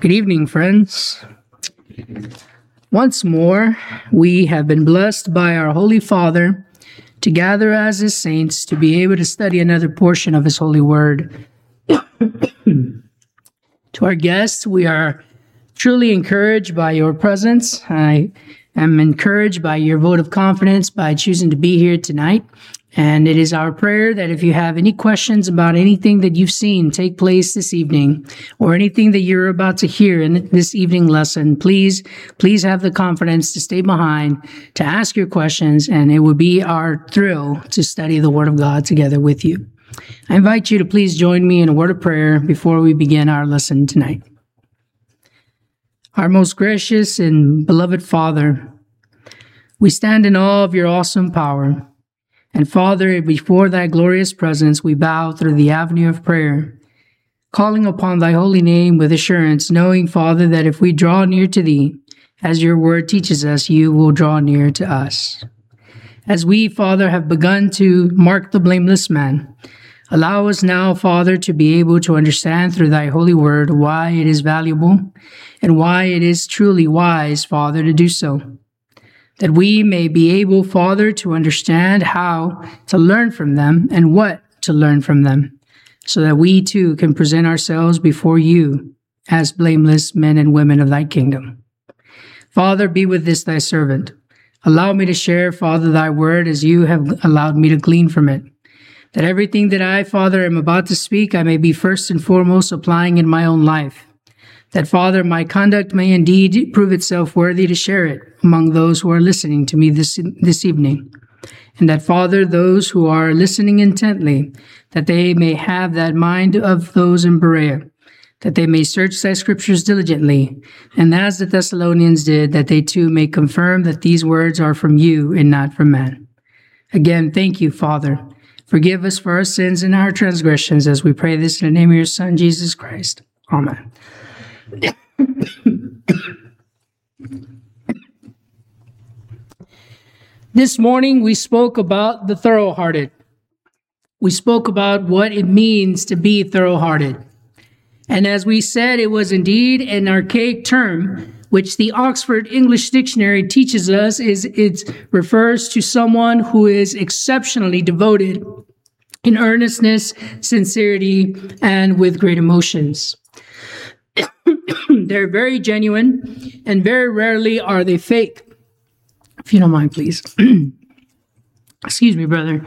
Good evening, friends. Once more, we have been blessed by our Holy Father to gather as His saints to be able to study another portion of His holy word. To our guests, we are truly encouraged by your presence. I am encouraged by your vote of confidence by choosing to be here tonight. And it is our prayer that if you have any questions about anything that you've seen take place this evening or anything that you're about to hear in this evening lesson, please have the confidence to stay behind, to ask your questions, and it would be our thrill to study the Word of God together with you. I invite you to please join me in a word of prayer before we begin our lesson tonight. Our most gracious and beloved Father, we stand in awe of your awesome power. And Father, before thy glorious presence, we bow through the avenue of prayer, calling upon thy holy name with assurance, knowing, Father, that if we draw near to thee, as your word teaches us, you will draw near to us. As we, Father, have begun to mark the blameless man, allow us now, Father, to be able to understand through thy holy word why it is valuable and why it is truly wise, Father, to do so. That we may be able, Father, to understand how to learn from them and what to learn from them, so that we too can present ourselves before you as blameless men and women of thy kingdom. Father, be with this thy servant. Allow me to share, Father, thy word as you have allowed me to glean from it. That everything that I, Father, am about to speak, I may be first and foremost applying in my own life. That, Father, my conduct may indeed prove itself worthy to share it among those who are listening to me this evening. And that, Father, those who are listening intently, that they may have that mind of those in Berea, that they may search thy scriptures diligently, and as the Thessalonians did, that they too may confirm that these words are from you and not from man. Again, thank you, Father. Forgive us for our sins and our transgressions as we pray this in the name of your Son, Jesus Christ. Amen. This morning we spoke about the thorough-hearted. We spoke about what it means to be thorough-hearted. And as we said, it was indeed an archaic term, which the Oxford English Dictionary teaches us it refers to someone who is exceptionally devoted in earnestness, sincerity, and with great emotions. They're very genuine, and very rarely are they fake. If you don't mind, please. Excuse me, brother.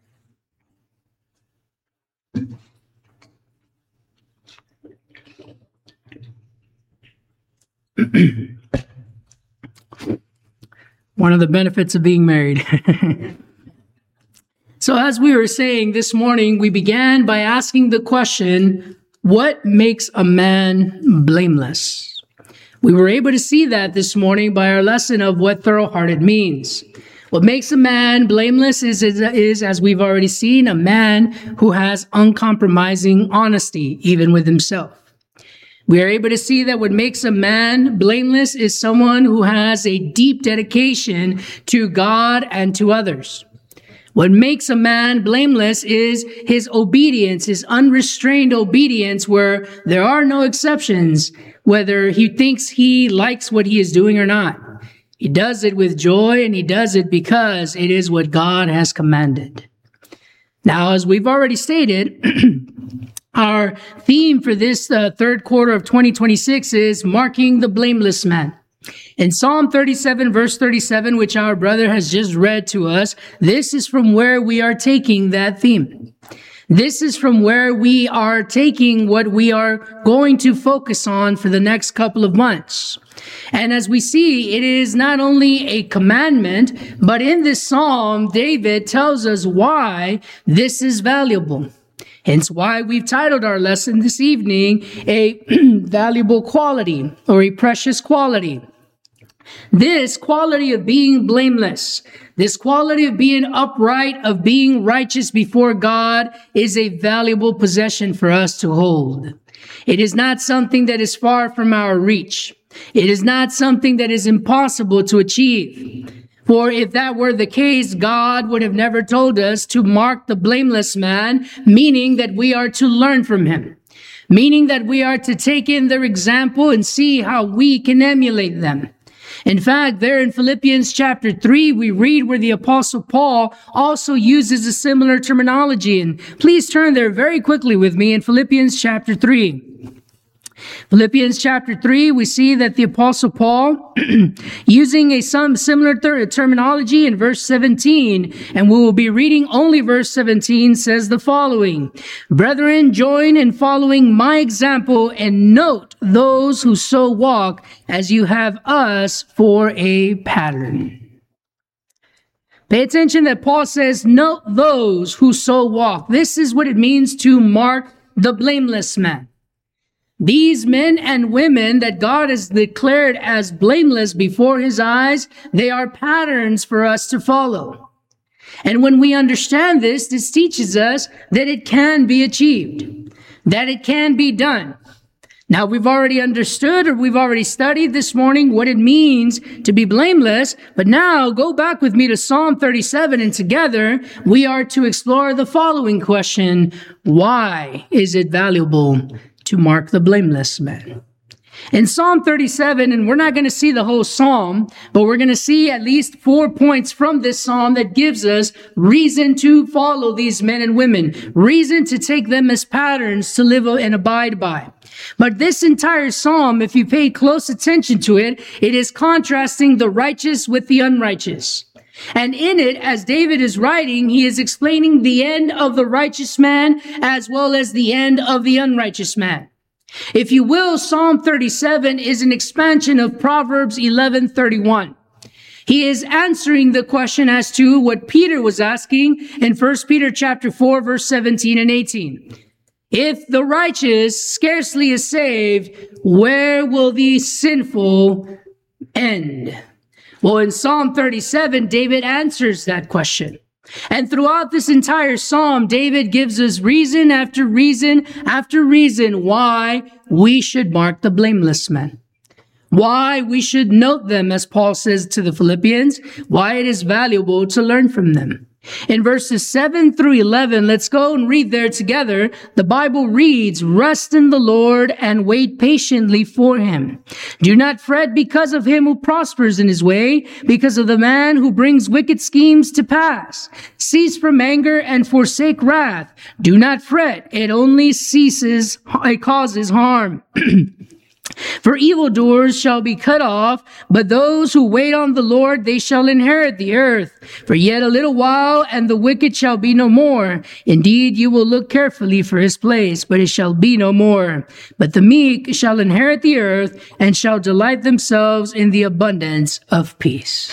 One of the benefits of being married. So as we were saying this morning, we began by asking the question, what makes a man blameless? We were able to see that this morning by our lesson of what thorough-hearted means. What makes a man blameless is, as we've already seen, a man who has uncompromising honesty, even with himself. We are able to see that what makes a man blameless is someone who has a deep dedication to God and to others. What makes a man blameless is his obedience, his unrestrained obedience, where there are no exceptions, whether he thinks he likes what he is doing or not. He does it with joy, and he does it because it is what God has commanded. Now, as we've already stated, our theme for this third quarter of 2026 is marking the blameless man. In Psalm 37, verse 37, which our brother has just read to us, this is from where we are taking that theme. This is from where we are taking what we are going to focus on for the next couple of months. And as we see, it is not only a commandment, but in this psalm, David tells us why this is valuable. Hence why we've titled our lesson this evening, a valuable quality or a precious quality. This quality of being blameless, this quality of being upright, of being righteous before God is a valuable possession for us to hold. It is not something that is far from our reach. It is not something that is impossible to achieve. For if that were the case, God would have never told us to mark the blameless man, meaning that we are to learn from him. meaning that we are to take in their example and see how we can emulate them. In fact, there in Philippians chapter 3, we read where the Apostle Paul also uses a similar terminology. And please turn there very quickly with me in Philippians chapter 3. Philippians chapter 3, we see that the Apostle Paul, using some similar terminology in verse 17, and we will be reading only verse 17, says the following: "Brethren, join in following my example and note those who so walk as you have us for a pattern." Pay attention that Paul says, note those who so walk. This is what it means to mark the blameless man. These men and women that God has declared as blameless before his eyes, they are patterns for us to follow. And when we understand this, this teaches us that it can be achieved, that it can be done. Now, we've already understood, or we've already studied this morning what it means to be blameless, but now go back with me to Psalm 37, and together we are to explore the following question: why is it valuable to mark the blameless man? In Psalm 37, and we're not going to see the whole psalm, but we're going to see at least 4 points from this psalm that gives us reason to follow these men and women, reason to take them as patterns to live and abide by. But this entire psalm, if you pay close attention to it, it is contrasting the righteous with the unrighteous. And in it, as David is writing, he is explaining the end of the righteous man as well as the end of the unrighteous man. If you will, Psalm 37 is an expansion of Proverbs 11:31. He is answering the question as to what Peter was asking in 1 Peter chapter 4, verse 17 and 18. If the righteous scarcely is saved, where will the sinful end? Well, in Psalm 37, David answers that question. And throughout this entire psalm, David gives us reason after reason after reason why we should mark the blameless men, why we should note them, as Paul says to the Philippians, why it is valuable to learn from them. In verses 7 through 11, let's go and read there together. The Bible reads, "Rest in the Lord and wait patiently for him. Do not fret because of him who prospers in his way, because of the man who brings wicked schemes to pass. Cease from anger and forsake wrath. Do not fret. It causes harm. For evildoers shall be cut off, but those who wait on the Lord, they shall inherit the earth. For yet a little while, and the wicked shall be no more. Indeed, you will look carefully for his place, but it shall be no more. But the meek shall inherit the earth, and shall delight themselves in the abundance of peace."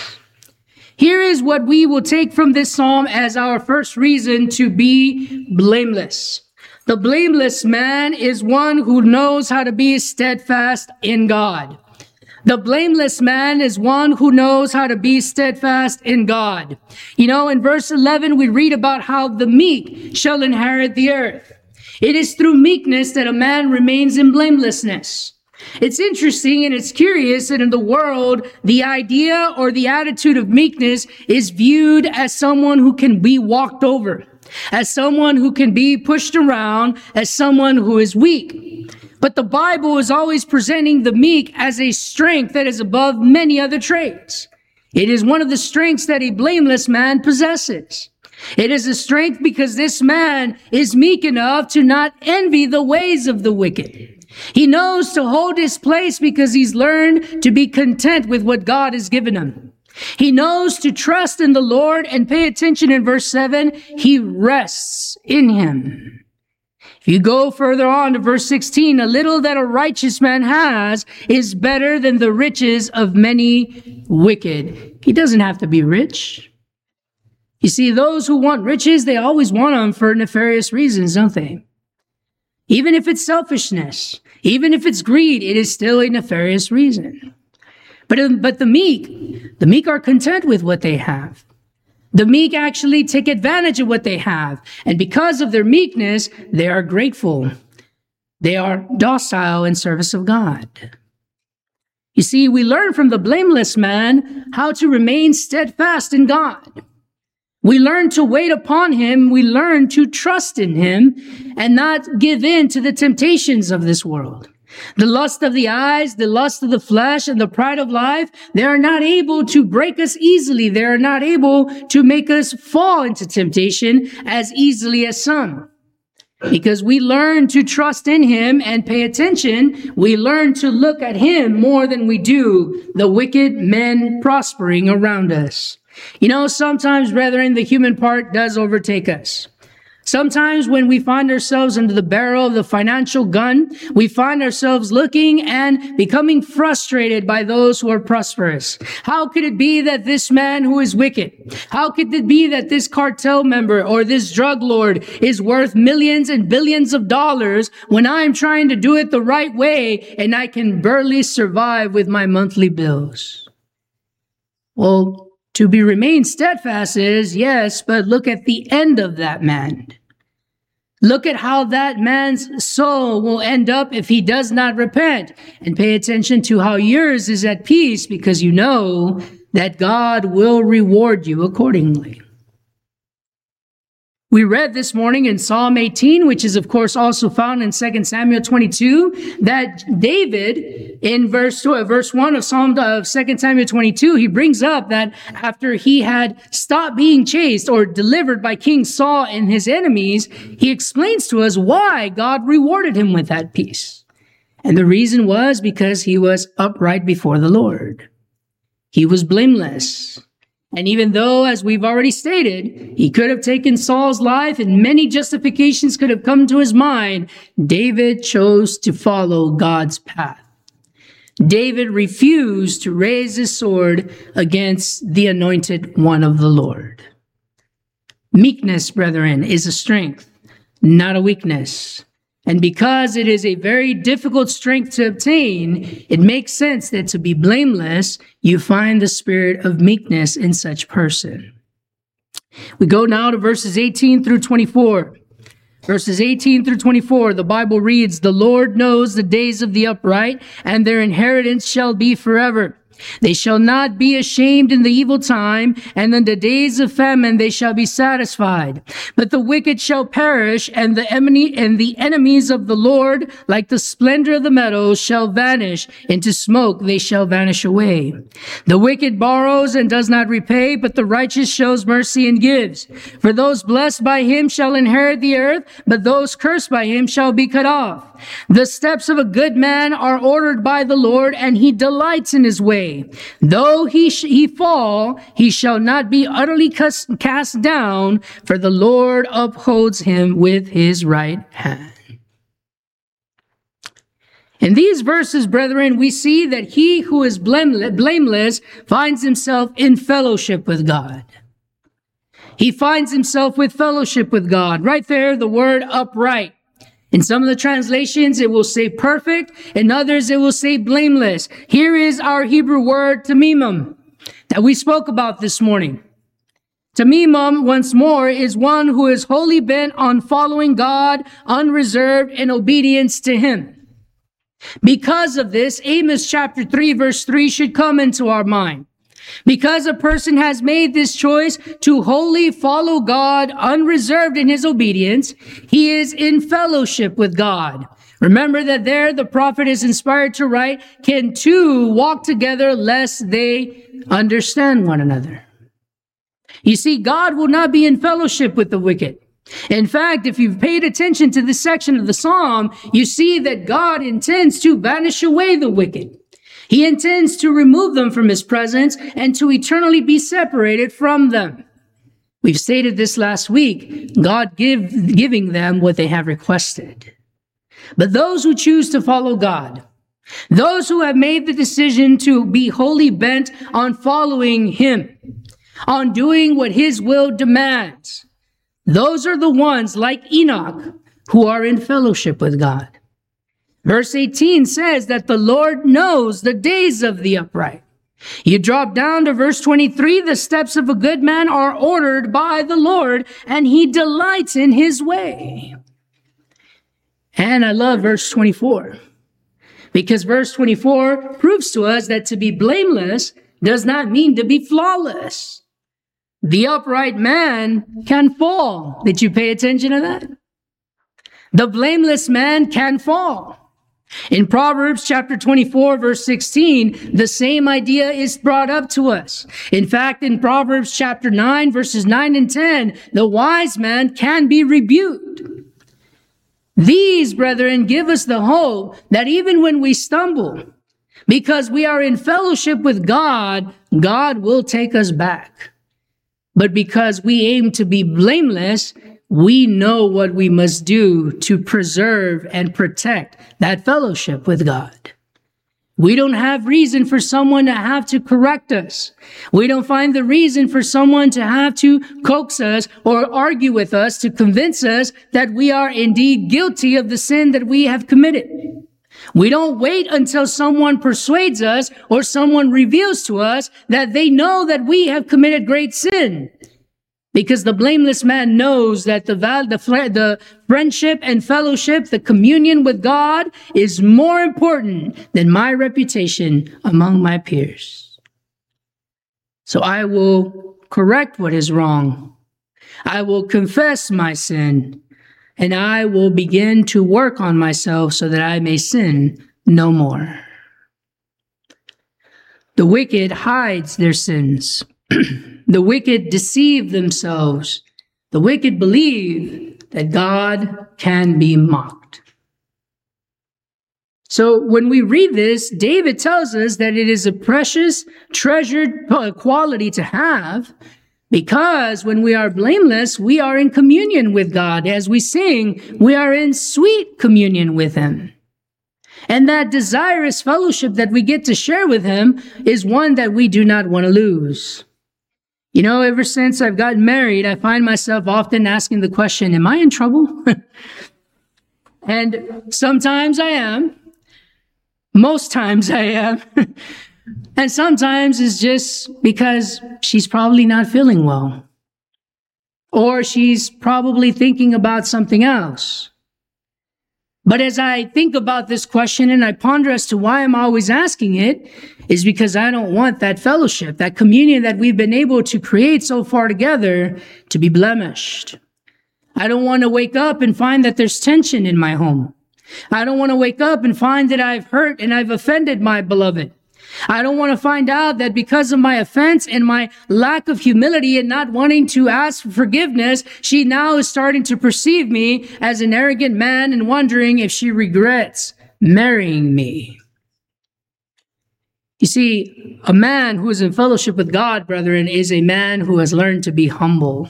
Here is what we will take from this psalm as our first reason to be blameless. The blameless man is one who knows how to be steadfast in God. The blameless man is one who knows how to be steadfast in God. You know, in verse 11, we read about how the meek shall inherit the earth. It is through meekness that a man remains in blamelessness. It's interesting and it's curious that in the world, the idea or the attitude of meekness is viewed as someone who can be walked over, as someone who can be pushed around, as someone who is weak. But the Bible is always presenting the meek as a strength that is above many other traits. It is one of the strengths that a blameless man possesses. It is a strength because this man is meek enough to not envy the ways of the wicked. He knows to hold his place because he's learned to be content with what God has given him. He knows to trust in the Lord, and pay attention in verse 7, he rests in him. If you go further on to verse 16, a little that a righteous man has is better than the riches of many wicked. He doesn't have to be rich. You see, those who want riches, they always want them for nefarious reasons, don't they? Even if it's selfishness, even if it's greed, it is still a nefarious reason. But the meek are content with what they have. The meek actually take advantage of what they have. And because of their meekness, they are grateful. They are docile in service of God. You see, we learn from the blameless man how to remain steadfast in God. We learn to wait upon him. We learn to trust in him and not give in to the temptations of this world. The lust of the eyes, the lust of the flesh, and the pride of life, they are not able to break us easily. They are not able to make us fall into temptation as easily as some. Because we learn to trust in him and pay attention, we learn to look at him more than we do the wicked men prospering around us. You know, sometimes, brethren, the human part does overtake us. Sometimes when we find ourselves under the barrel of the financial gun, we find ourselves looking and becoming frustrated by those who are prosperous. How could it be that this man who is wicked? How could it be that this cartel member or this drug lord is worth millions and billions of dollars when I'm trying to do it the right way and I can barely survive with my monthly bills? Well, to be remain steadfast is, yes, but look at the end of that man. Look at how that man's soul will end up if he does not repent. And pay attention to how yours is at peace, because you know that God will reward you accordingly. We read this morning in Psalm 18, which is of course also found in 2 Samuel 22, that David in verse 1 of 2 Samuel 22, he brings up that after he had stopped being chased or delivered by King Saul and his enemies, he explains to us why God rewarded him with that peace. And the reason was because he was upright before the Lord. He was blameless. And even though, as we've already stated, he could have taken Saul's life and many justifications could have come to his mind, David chose to follow God's path. David refused to raise his sword against the anointed one of the Lord. Meekness, brethren, is a strength, not a weakness. And because it is a very difficult strength to obtain, it makes sense that to be blameless, you find the spirit of meekness in such person. We go now to verses 18 through 24. Verses 18 through 24, the Bible reads, "The Lord knows the days of the upright, and their inheritance shall be forever. They shall not be ashamed in the evil time, and in the days of famine they shall be satisfied. But the wicked shall perish, and the enemies of the Lord, like the splendor of the meadows, shall vanish. Into smoke they shall vanish away. The wicked borrows and does not repay, but the righteous shows mercy and gives. For those blessed by him shall inherit the earth, but those cursed by him shall be cut off. The steps of a good man are ordered by the Lord, and he delights in his way. Though he fall, he shall not be utterly cast down, for the Lord upholds him with his right hand." In these verses, brethren, we see that he who is blameless finds himself in fellowship with God. He finds himself with fellowship with God. Right there, the word upright. In some of the translations, it will say perfect. In others, it will say blameless. Here is our Hebrew word, tamimim, that we spoke about this morning. Tamimim, once more, is one who is wholly bent on following God, unreserved in obedience to him. Because of this, Amos chapter 3, verse 3 should come into our mind. Because a person has made this choice to wholly follow God, unreserved in his obedience, he is in fellowship with God. Remember that there the prophet is inspired to write, "Can two walk together lest they understand one another?" You see, God will not be in fellowship with the wicked. In fact, if you've paid attention to this section of the psalm, you see that God intends to banish away the wicked. He intends to remove them from his presence and to eternally be separated from them. We've stated this last week, God giving them what they have requested. But those who choose to follow God, those who have made the decision to be wholly bent on following him, on doing what his will demands, those are the ones like Enoch who are in fellowship with God. Verse 18 says that the Lord knows the days of the upright. You drop down to verse 23, the steps of a good man are ordered by the Lord, and he delights in his way. And I love verse 24, because verse 24 proves to us that to be blameless does not mean to be flawless. The upright man can fall. Did you pay attention to that? The blameless man can fall. In Proverbs chapter 24, verse 16, the same idea is brought up to us. In fact, in Proverbs chapter 9, verses 9 and 10, the wise man can be rebuked. These, brethren, give us the hope that even when we stumble, because we are in fellowship with God, God will take us back. But because we aim to be blameless, we know what we must do to preserve and protect that fellowship with God. We don't have reason for someone to have to correct us. We don't find the reason for someone to have to coax us or argue with us to convince us that we are indeed guilty of the sin that we have committed. We don't wait until someone persuades us or someone reveals to us that they know that we have committed great sin. Because the blameless man knows that the friendship and fellowship, the communion with God is more important than my reputation among my peers. So I will correct what is wrong. I will confess my sin, and I will begin to work on myself so that I may sin no more. The wicked hides their sins. The wicked deceive themselves. The wicked believe that God can be mocked. So when we read this, David tells us that it is a precious, treasured quality to have, because when we are blameless, we are in communion with God. As we sing, we are in sweet communion with Him. And that desirous fellowship that we get to share with Him is one that we do not want to lose. You know, ever since I've gotten married, I find myself often asking the question, am I in trouble? And sometimes I am. Most times I am. And sometimes it's just because she's probably not feeling well. Or she's probably thinking about something else. But as I think about this question and I ponder as to why I'm always asking it, is because I don't want that fellowship, that communion that we've been able to create so far together to be blemished. I don't want to wake up and find that there's tension in my home. I don't want to wake up and find that I've hurt and I've offended my beloved. I don't want to find out that because of my offense and my lack of humility and not wanting to ask for forgiveness, she now is starting to perceive me as an arrogant man and wondering if she regrets marrying me. You see, a man who is in fellowship with God, brethren, is a man who has learned to be humble.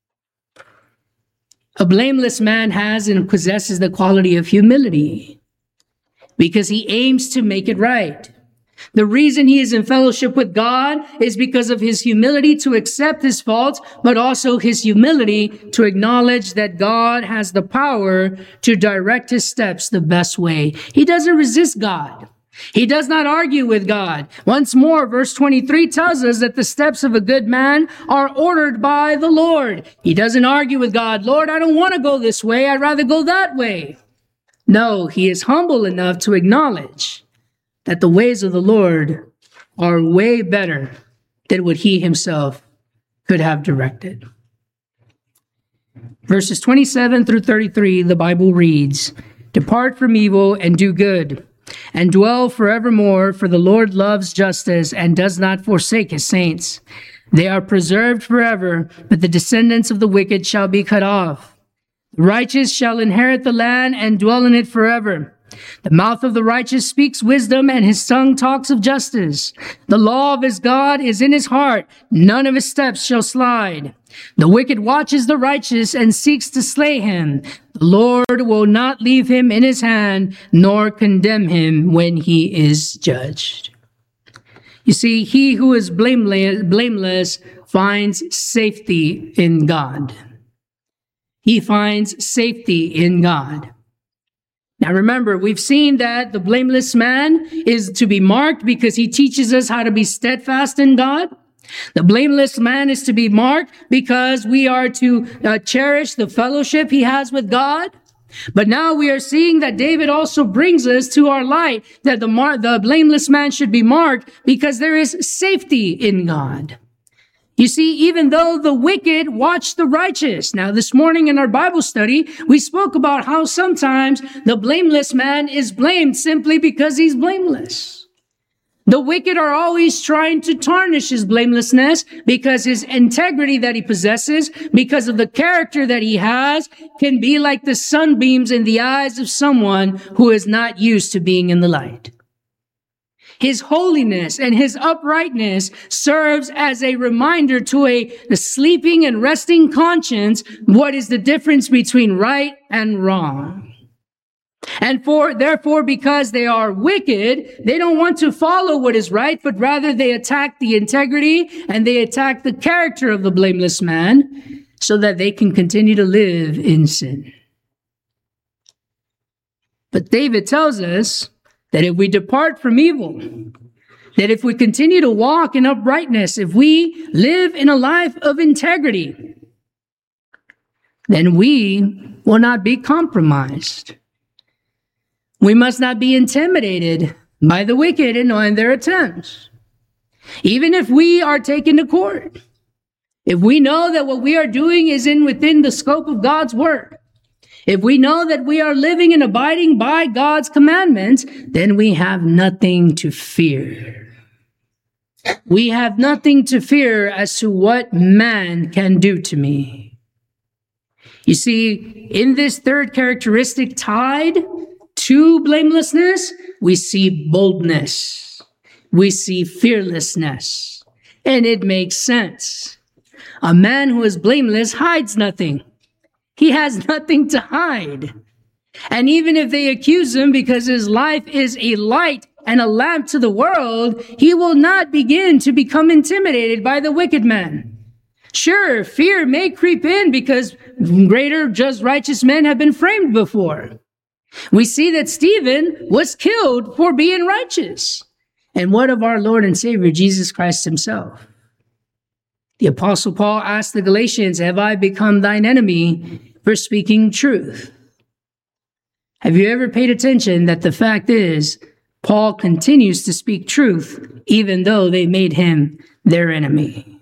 A blameless man has and possesses the quality of humility because he aims to make it right. The reason he is in fellowship with God is because of his humility to accept his faults, but also his humility to acknowledge that God has the power to direct his steps the best way. He doesn't resist God. He does not argue with God. Once more, verse 23 tells us that the steps of a good man are ordered by the Lord. He doesn't argue with God. Lord, I don't want to go this way. I'd rather go that way. No, he is humble enough to acknowledge that the ways of the Lord are way better than what he himself could have directed. Verses 27 through 33, the Bible reads, "Depart from evil and do good, and dwell forevermore, for the Lord loves justice and does not forsake his saints. They are preserved forever, but the descendants of the wicked shall be cut off. The righteous shall inherit the land and dwell in it forever. The mouth of the righteous speaks wisdom, and his tongue talks of justice. The law of his God is in his heart. None of his steps shall slide. The wicked watches the righteous and seeks to slay him. The Lord will not leave him in his hand, nor condemn him when he is judged." You see, he who is blameless finds safety in God. He finds safety in God. Now remember, we've seen that the blameless man is to be marked because he teaches us how to be steadfast in God. The blameless man is to be marked because we are to cherish the fellowship he has with God. But now we are seeing that David also brings us to our light that the blameless man should be marked because there is safety in God. You see, even though the wicked watch the righteous. Now, this morning in our Bible study, we spoke about how sometimes the blameless man is blamed simply because he's blameless. The wicked are always trying to tarnish his blamelessness because his integrity that he possesses, because of the character that he has, can be like the sunbeams in the eyes of someone who is not used to being in the light. His holiness and his uprightness serves as a reminder to a sleeping and resting conscience what is the difference between right and wrong. And therefore, because they are wicked, they don't want to follow what is right, but rather they attack the integrity and they attack the character of the blameless man so that they can continue to live in sin. But David tells us that if we depart from evil, that if we continue to walk in uprightness, if we live in a life of integrity, then we will not be compromised. We must not be intimidated by the wicked and their attempts. Even if we are taken to court, if we know that what we are doing is within the scope of God's word, if we know that we are living and abiding by God's commandments, then we have nothing to fear. We have nothing to fear as to what man can do to me. You see, in this third characteristic tied to blamelessness, we see boldness. We see fearlessness. And it makes sense. A man who is blameless hides nothing. He has nothing to hide. And even if they accuse him because his life is a light and a lamp to the world, he will not begin to become intimidated by the wicked man. Sure, fear may creep in because greater just righteous men have been framed before. We see that Stephen was killed for being righteous. And what of our Lord and Savior, Jesus Christ himself? The Apostle Paul asked the Galatians, have I become thine enemy for speaking truth? Have you ever paid attention that the fact is, Paul continues to speak truth, even though they made him their enemy?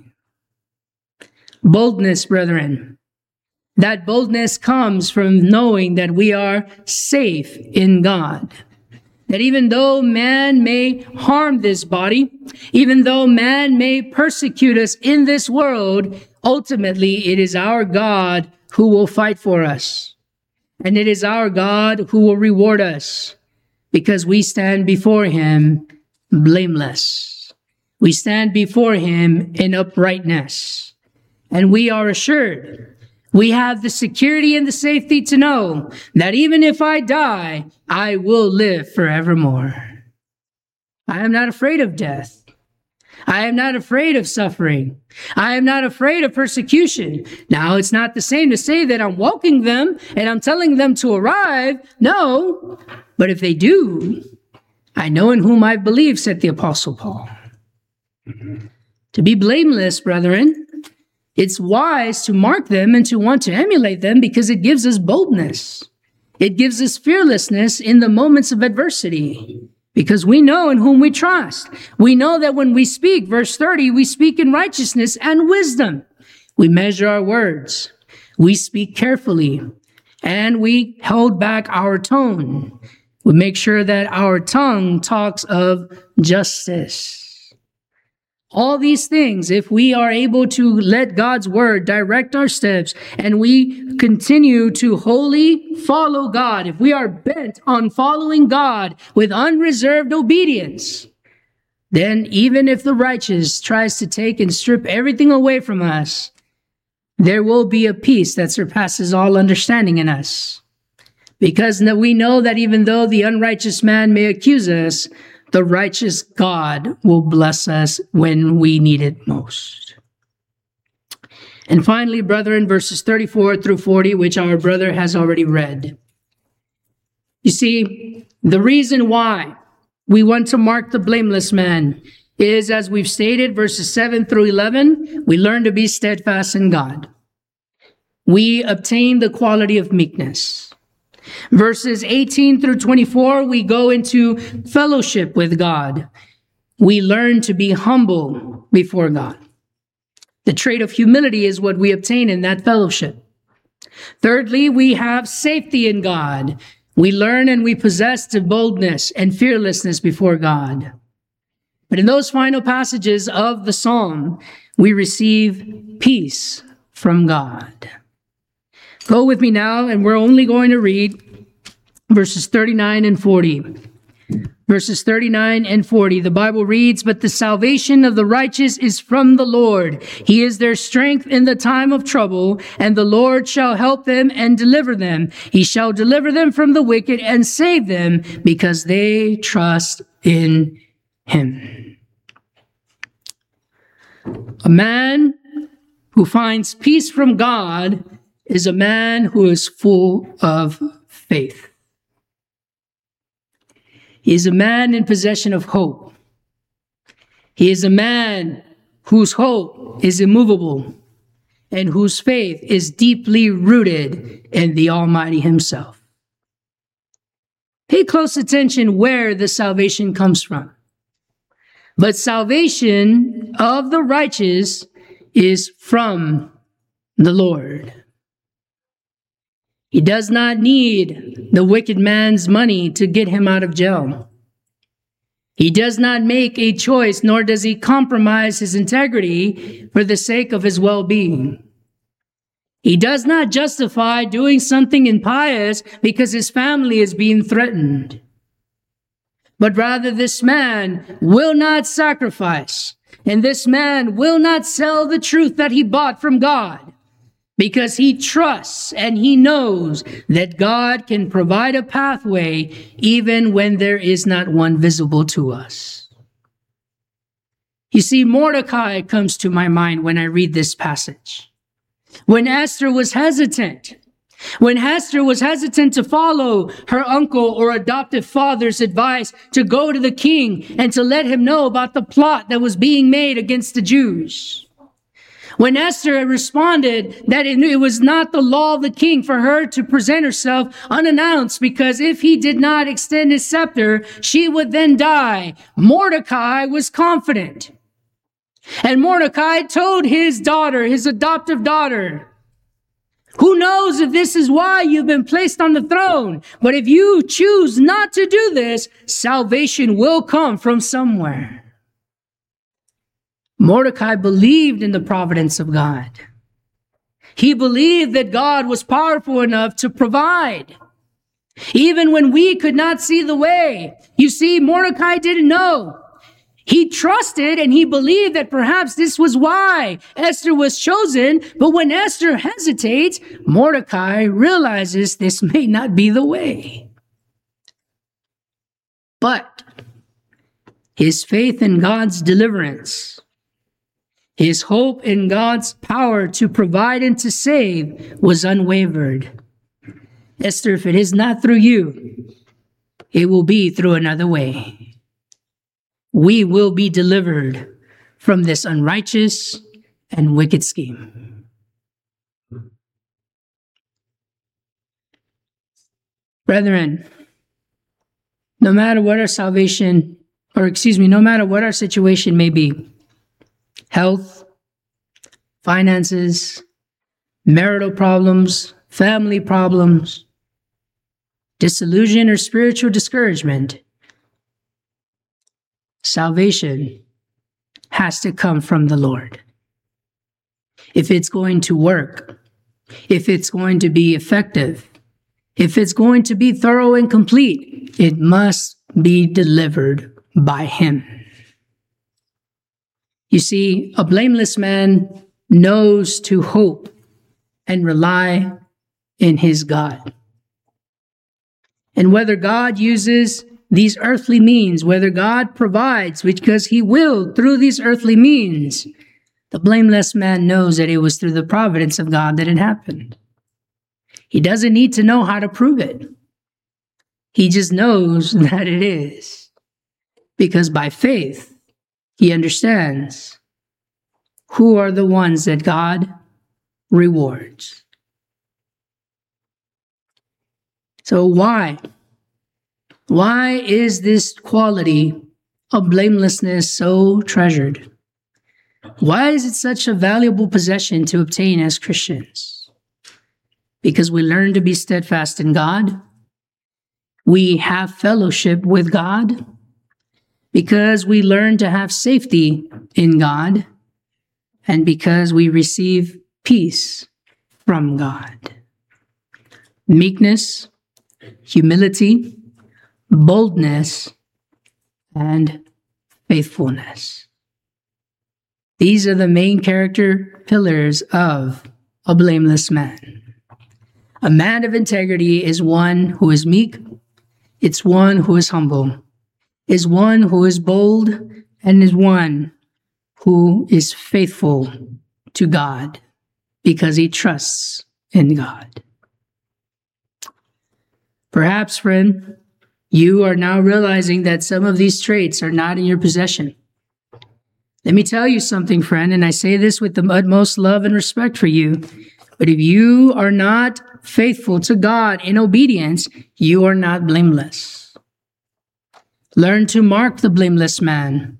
Boldness, brethren. That boldness comes from knowing that we are safe in God. That even though man may harm this body, even though man may persecute us in this world, ultimately it is our God who will fight for us. And it is our God who will reward us because we stand before him blameless. We stand before him in uprightness. And we are assured, we have the security and the safety to know that even if I die, I will live forevermore. I am not afraid of death. I am not afraid of suffering. I am not afraid of persecution. Now, it's not the same to say that I'm welcoming them and I'm telling them to arrive. No, but if they do, I know in whom I believe, said the Apostle Paul. To be blameless, brethren, it's wise to mark them and to want to emulate them because it gives us boldness. It gives us fearlessness in the moments of adversity because we know in whom we trust. We know that when we speak, verse 30, we speak in righteousness and wisdom. We measure our words. We speak carefully and we hold back our tone. We make sure that our tongue talks of justice. All these things, if we are able to let God's word direct our steps and we continue to wholly follow God, if we are bent on following God with unreserved obedience, then even if the righteous tries to take and strip everything away from us, there will be a peace that surpasses all understanding in us. Because we know that even though the unrighteous man may accuse us, the righteous God will bless us when we need it most. And finally, brethren, verses 34 through 40, which our brother has already read. You see, the reason why we want to mark the blameless man is, as we've stated, verses 7 through 11, we learn to be steadfast in God. We obtain the quality of meekness. Verses 18 through 24, we go into fellowship with God. We learn to be humble before God. The trait of humility is what we obtain in that fellowship. Thirdly, we have safety in God. We learn and we possess the boldness and fearlessness before God. But in those final passages of the psalm, we receive peace from God. Go with me now, and we're only going to read verses 39 and 40. Verses 39 and 40, the Bible reads, "But the salvation of the righteous is from the Lord. He is their strength in the time of trouble, and the Lord shall help them and deliver them. He shall deliver them from the wicked and save them because they trust in Him." A man who finds peace from God is a man who is full of faith. He is a man in possession of hope. He is a man whose hope is immovable and whose faith is deeply rooted in the Almighty Himself. Pay close attention where the salvation comes from. But salvation of the righteous is from the Lord. He does not need the wicked man's money to get him out of jail. He does not make a choice, nor does he compromise his integrity for the sake of his well-being. He does not justify doing something impious because his family is being threatened. But rather, this man will not sacrifice, and this man will not sell the truth that he bought from God, because he trusts and he knows that God can provide a pathway even when there is not one visible to us. You see, Mordecai comes to my mind when I read this passage. When Esther was hesitant to follow her uncle or adoptive father's advice to go to the king and to let him know about the plot that was being made against the Jews. When Esther responded that it was not the law of the king for her to present herself unannounced, because if he did not extend his scepter, she would then die, Mordecai was confident. And Mordecai told his daughter, his adoptive daughter, "Who knows if this is why you've been placed on the throne? But if you choose not to do this, salvation will come from somewhere." Mordecai believed in the providence of God. He believed that God was powerful enough to provide, even when we could not see the way. You see, Mordecai didn't know. He trusted and he believed that perhaps this was why Esther was chosen. But when Esther hesitates, Mordecai realizes this may not be the way. But his faith in God's deliverance, his hope in God's power to provide and to save was unwavered. Esther, if it is not through you, it will be through another way. We will be delivered from this unrighteous and wicked scheme. Brethren, no matter what our situation may be, health, finances, marital problems, family problems, disillusion, or spiritual discouragement, salvation has to come from the Lord. If it's going to work, if it's going to be effective, if it's going to be thorough and complete, it must be delivered by Him. You see, a blameless man knows to hope and rely in his God. And whether God uses these earthly means, whether God provides, because He will through these earthly means, the blameless man knows that it was through the providence of God that it happened. He doesn't need to know how to prove it. He just knows that it is. Because by faith, he understands who are the ones that God rewards. So why? Why is this quality of blamelessness so treasured? Why is it such a valuable possession to obtain as Christians? Because we learn to be steadfast in God. We have fellowship with God. Because we learn to have safety in God. And because we receive peace from God. Meekness, humility, boldness, and faithfulness. These are the main character pillars of a blameless man. A man of integrity is one who is meek, it's one who is humble, is one who is bold, and is one who is faithful to God because he trusts in God. Perhaps, friend, you are now realizing that some of these traits are not in your possession. Let me tell you something, friend, and I say this with the utmost love and respect for you. But if you are not faithful to God in obedience, you are not blameless. Learn to mark the blameless man.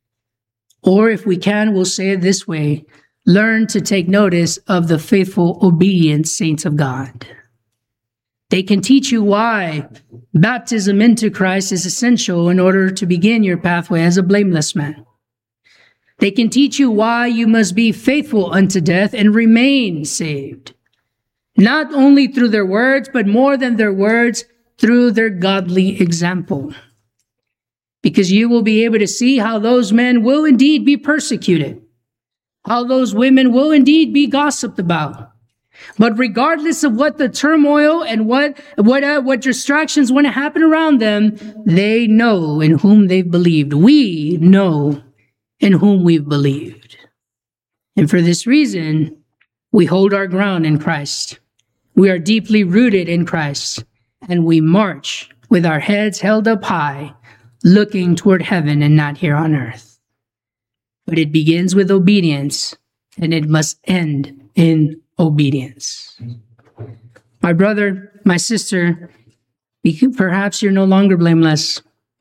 Or if we can, we'll say it this way. Learn to take notice of the faithful, obedient saints of God. They can teach you why baptism into Christ is essential in order to begin your pathway as a blameless man. They can teach you why you must be faithful unto death and remain saved. Not only through their words, but more than their words, through their godly example. Because you will be able to see how those men will indeed be persecuted, how those women will indeed be gossiped about. But regardless of what the turmoil and what distractions want to happen around them, they know in whom they've believed. We know in whom we've believed. And for this reason, we hold our ground in Christ. We are deeply rooted in Christ, and we march with our heads held up high, looking toward heaven and not here on earth. But it begins with obedience, and it must end in obedience. My brother, my sister, perhaps you're no longer blameless.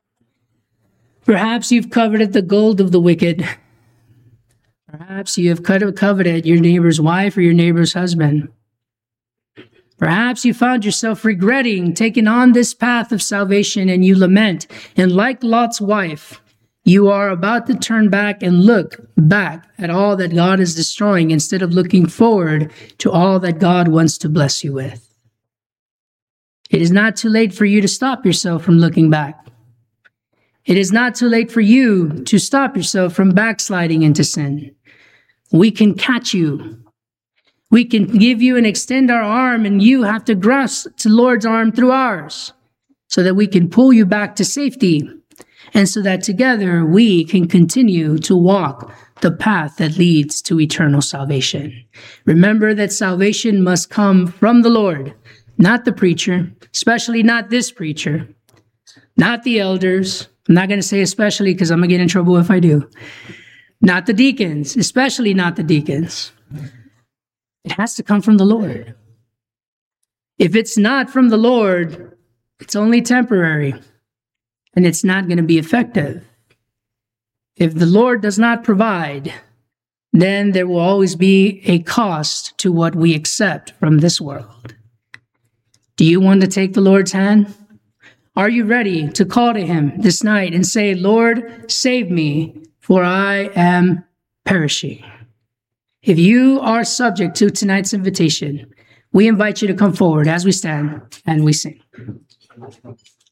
Perhaps you've coveted the gold of the wicked. Perhaps you have coveted your neighbor's wife or your neighbor's husband. Perhaps you found yourself regretting taking on this path of salvation and you lament. And like Lot's wife, you are about to turn back and look back at all that God is destroying instead of looking forward to all that God wants to bless you with. It is not too late for you to stop yourself from looking back. It is not too late for you to stop yourself from backsliding into sin. We can catch you. We can give you and extend our arm, and you have to grasp the Lord's arm through ours so that we can pull you back to safety, and so that together we can continue to walk the path that leads to eternal salvation. Remember that salvation must come from the Lord, not the preacher, especially not this preacher, not the elders. I'm not going to say especially because I'm going to get in trouble if I do. Not the deacons, especially not the deacons. It has to come from the Lord. If it's not from the Lord, it's only temporary, and it's not going to be effective. If the Lord does not provide, then there will always be a cost to what we accept from this world. Do you want to take the Lord's hand? Are you ready to call to him this night and say, Lord, save me, for I am perishing? If you are subject to tonight's invitation, we invite you to come forward as we stand and we sing.